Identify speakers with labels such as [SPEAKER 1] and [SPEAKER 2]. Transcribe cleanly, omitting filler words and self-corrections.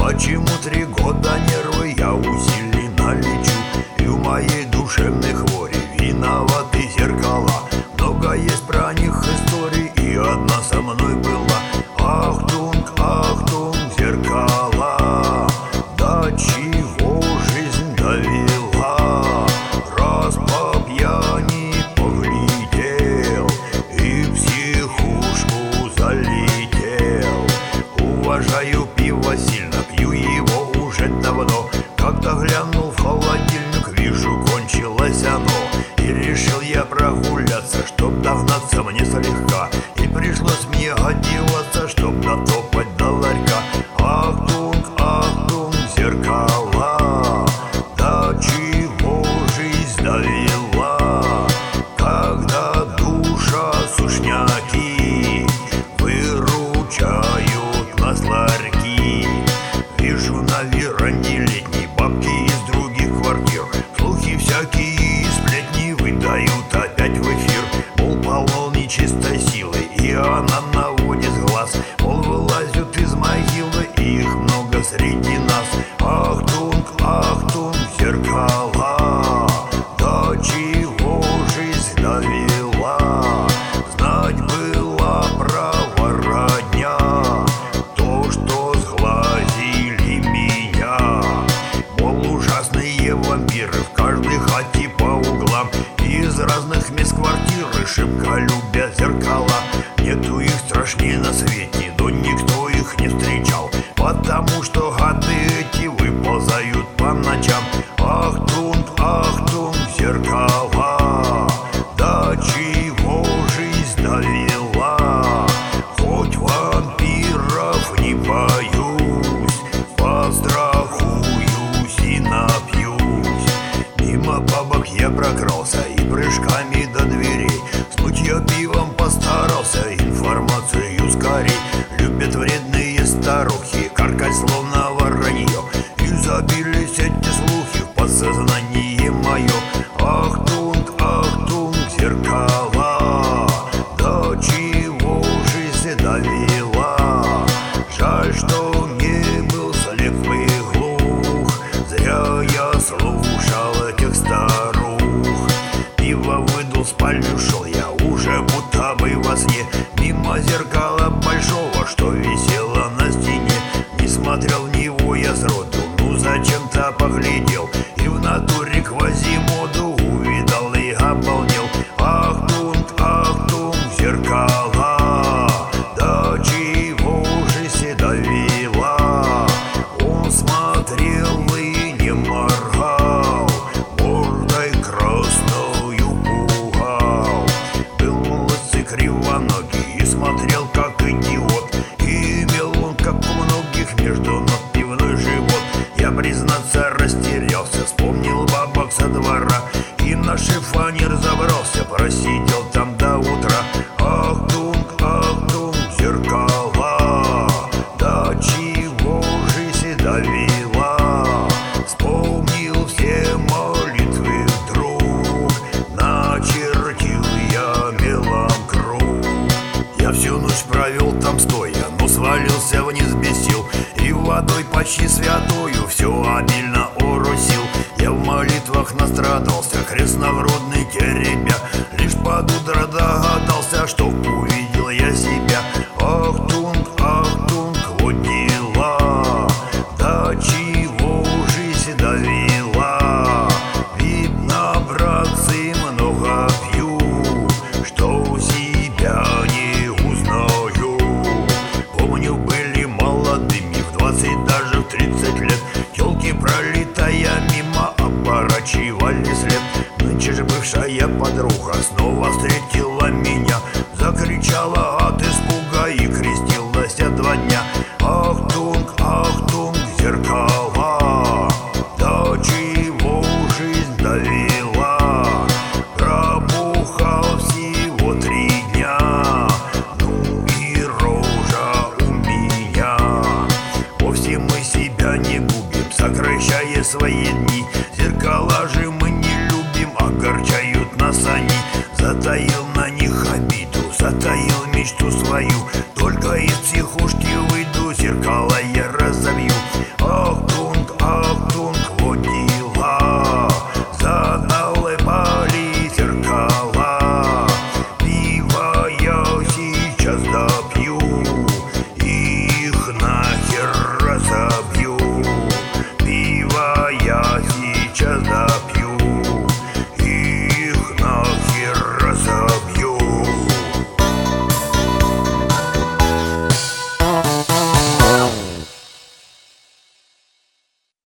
[SPEAKER 1] Почему 3 года нервы я усиленно лечу, и в моей душевной хворе виноваты зеркала. Много есть про них историй, и одна со мной была. Ахтунг, зеркала, до чего жизнь довела. Раз по пьяни поглядел и в психушку залетел. Уважаю пиво сильно, пью его уже давно. Как-то глянул в холодильник, вижу, кончилось оно. И решил я прогуляться, чтоб догнаться мне слегка. И пришлось мне одеваться, чтоб дотопать до ларька. Ахтунг, зеркала, до чего жизнь довела. Когда душа сушняки выручают нас ларьки. Вижу на веранде летней бабки из других квартир. Слухи всякие, сплетни выдают опять в эфир. Мол, полно нечистой силы, и она наводит глаз. Мол, вылазят из могилы, и их много среди нас. Ахтунг, зеркала, до чего жизнь довела. Знать было право родня, то, что сглазили меня. Мол, ужасные вампиры в каждой хате по углам. Из разных мест квартиры шибко любят зеркала. Нету их страшнее на свете, но никто их не встречал. Потому что гады эти выползают по ночам. Ахтунг, зеркала, до чего жизнь довела. Хоть вампиров не боюсь, пострахуюсь и напьюсь. Мимо бабок я прокрался и прыжками до дверей. Смыть я пивом постарался, информацию скорей. Любят вредные старухи каркать словно воронье. И забились эти слухи в подсознание мое. Ахтунг, зеркала, до чего жизнь довела. Жаль, что не был слепый глух, зря я слушал этих старух. Пиво выдул, в спальню шел я уже будто бы во сне. Мимо зеркала большого, что висело на стене. Не смотрел в него я сроду, ну зачем-то поглядел. И в натуре Квазимоду увидал и обалдел. Ахтунг, зеркала, до чего жизнь довела. Он смотрел и не моргал, мордой красную пугал. Был лысый, кривоногий и смотрел как идиот. И имел он, как у многих, между ног пивной живот. Я, признаться, растерялся, вспомнил бабок со двора. И на шифонер забрался, просидел там до утра. Ахтунг, зеркала, до чего жизнь довела. Вспомнил все молитвы вдруг, начертил я мелом круг. Я всю ночь провел там стоя, но свалился вниз без сил. И водой почти святою все обильно оросил. Я в молитвах настрадался, крест нагрудный теребя. Лишь под утро догадался, что увидел я себя. Ахтунг, вот дела, до чего жизнь довела. Видно, братцы, много пью, что себя не узнаю. Помню, были молодыми, в 20, даже в 30 лет. Телки, пролетая мимо, оборачивали след. Нынче же бывшая подруга снова встретила меня. Закричала от испуга и крестилась 2 дня. Ахтунг, зеркала, до чего жизнь довела. Пробухал всего 3 дня, ну и рожа у меня. Вовсе мы себя не губим, сокращая свои дни. Зеркала же мы не любим, огорчают нас они. Затаил на них обиду, затаил мечту свою, только из